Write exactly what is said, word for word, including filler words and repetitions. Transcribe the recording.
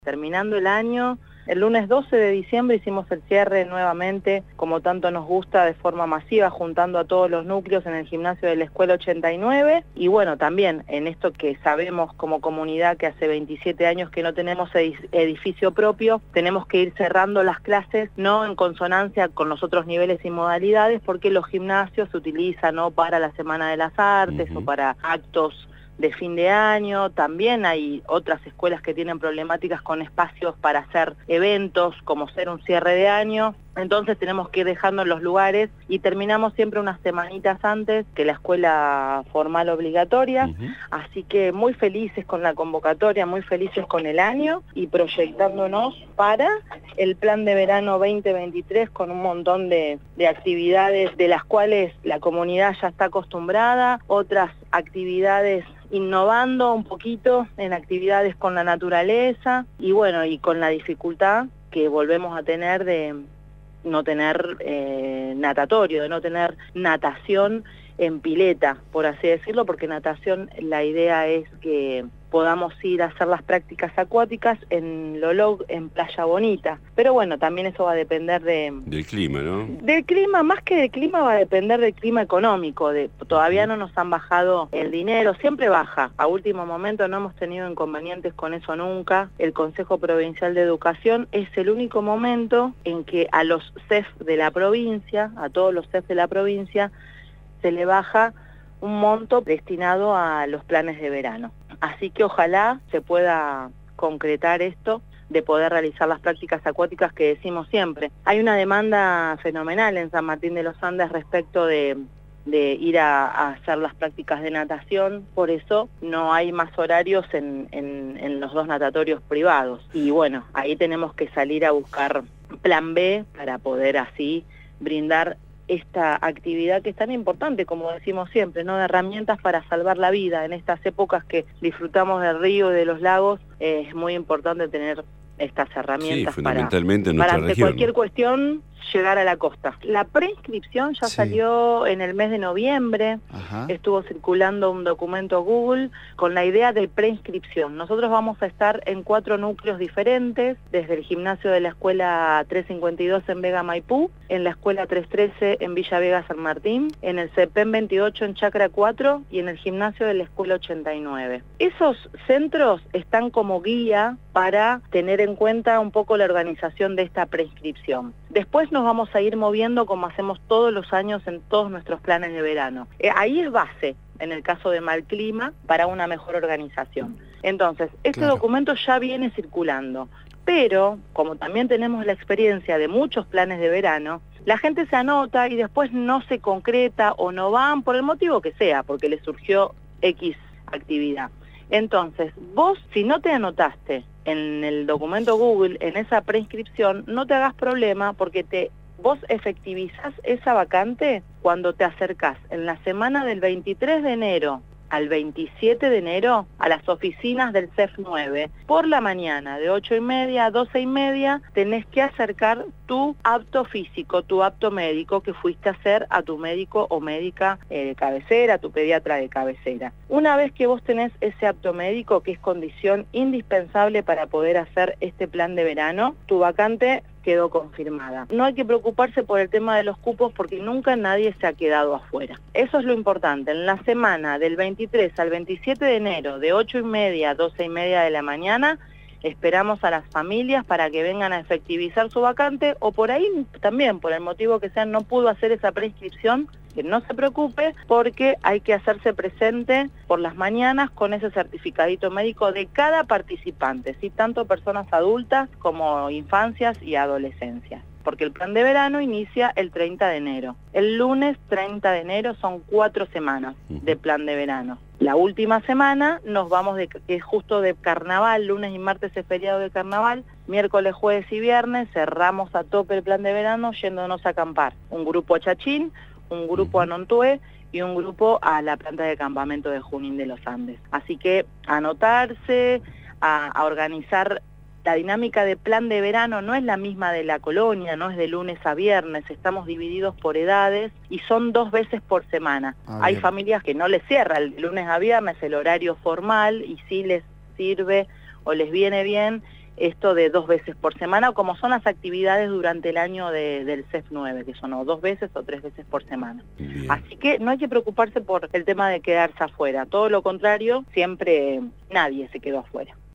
Terminando el año, el lunes doce de diciembre hicimos el cierre nuevamente, como tanto nos gusta, de forma masiva, juntando a todos los núcleos en el gimnasio de la Escuela ochenta y nueve. Y bueno, también en esto que sabemos como comunidad que hace veintisiete años que no tenemos edificio propio, tenemos que ir cerrando las clases, no en consonancia con los otros niveles y modalidades, porque los gimnasios se utilizan, ¿no?, para la Semana de las Artes uh-huh. o para actos de fin de año. También hay otras escuelas que tienen problemáticas con espacios para hacer eventos, como ser un cierre de año. Entonces tenemos que ir dejando los lugares y terminamos siempre unas semanitas antes que la escuela formal obligatoria. Uh-huh. Así que muy felices con la convocatoria, muy felices con el año y proyectándonos para el plan de verano veinte veintitrés con un montón de, de actividades de las cuales la comunidad ya está acostumbrada, otras actividades innovando un poquito en actividades con la naturaleza y bueno, y con la dificultad que volvemos a tener de no tener eh, natatorio, de no tener natación en pileta, por así decirlo, porque natación, la idea es que podamos ir a hacer las prácticas acuáticas en Lolog, en Playa Bonita. Pero bueno, también eso va a depender de... Del clima, ¿no? Del clima, más que del clima, va a depender del clima económico. De, todavía no nos han bajado el dinero, siempre baja. A último momento no hemos tenido inconvenientes con eso nunca. El Consejo Provincial de Educación es el único momento en que a los C E F de la provincia, a todos los C E F de la provincia, se le baja un monto destinado a los planes de verano. Así que ojalá se pueda concretar esto de poder realizar las prácticas acuáticas que decimos siempre. Hay una demanda fenomenal en San Martín de los Andes respecto de, de ir a, a hacer las prácticas de natación, por eso no hay más horarios en, en, en los dos natatorios privados. Y bueno, ahí tenemos que salir a buscar plan B para poder así brindar esta actividad que es tan importante, como decimos siempre, ¿no?, de herramientas para salvar la vida. En estas épocas que disfrutamos del río y de los lagos, eh, es muy importante tener estas herramientas sí, fundamentalmente para, en para nuestra ante región. Cualquier cuestión llegar a la costa. La preinscripción ya sí. salió en el mes de noviembre. Ajá. Estuvo circulando un documento Google con la idea de preinscripción. Nosotros vamos a estar en cuatro núcleos diferentes, desde el gimnasio de la Escuela trescientos cincuenta y dos en Vega Maipú, en la Escuela trescientos trece en Villa Vega San Martín, en el CEPEM veintiocho en Chacra cuatro y en el gimnasio de la Escuela ochenta y nueve. Esos centros están como guía para tener en cuenta un poco la organización de esta preinscripción. Después nos vamos a ir moviendo como hacemos todos los años en todos nuestros planes de verano. Eh, ahí es base, en el caso de mal clima, para una mejor organización. Entonces, este claro. documento ya viene circulando, pero como también tenemos la experiencia de muchos planes de verano, la gente se anota y después no se concreta o no van por el motivo que sea, porque les surgió X actividad. Entonces, vos, si no te anotaste en el documento Google, en esa preinscripción, no te hagas problema porque te vos efectivizás esa vacante cuando te acercás en la semana del veintitrés de enero al veintisiete de enero a las oficinas del C E F nueve. Por la mañana, de ocho y media a doce y media, tenés que acercar tu apto físico, tu apto médico que fuiste a hacer a tu médico o médica eh, de cabecera, a tu pediatra de cabecera. Una vez que vos tenés ese apto médico, que es condición indispensable para poder hacer este plan de verano, tu vacante quedó confirmada. No hay que preocuparse por el tema de los cupos porque nunca nadie se ha quedado afuera. Eso es lo importante. En la semana del veintitrés al veintisiete de enero, de ocho y media a doce y media de la mañana, esperamos a las familias para que vengan a efectivizar su vacante, o por ahí también, por el motivo que sea, no pudo hacer esa preinscripción, que no se preocupe, porque hay que hacerse presente por las mañanas con ese certificadito médico de cada participante, ¿sí?, tanto personas adultas como infancias y adolescencias, porque el plan de verano inicia el treinta de enero. El lunes treinta de enero son cuatro semanas de plan de verano. La última semana nos vamos, de, que es justo de carnaval, lunes y martes es feriado de carnaval, miércoles, jueves y viernes cerramos a tope el plan de verano yéndonos a acampar. Un grupo a Chachín, un grupo a Nontué y un grupo a la planta de campamento de Junín de los Andes. Así que anotarse, a, a organizar. La dinámica de plan de verano no es la misma de la colonia, no es de lunes a viernes, estamos divididos por edades y son dos veces por semana. Ah, Hay familias que no les cierra el lunes a viernes el horario formal y sí les sirve o les viene bien esto de dos veces por semana, como son las actividades durante el año de, del C E F nueve, que son o dos veces o tres veces por semana. Bien. Así que no hay que preocuparse por el tema de quedarse afuera, todo lo contrario, siempre nadie se quedó afuera.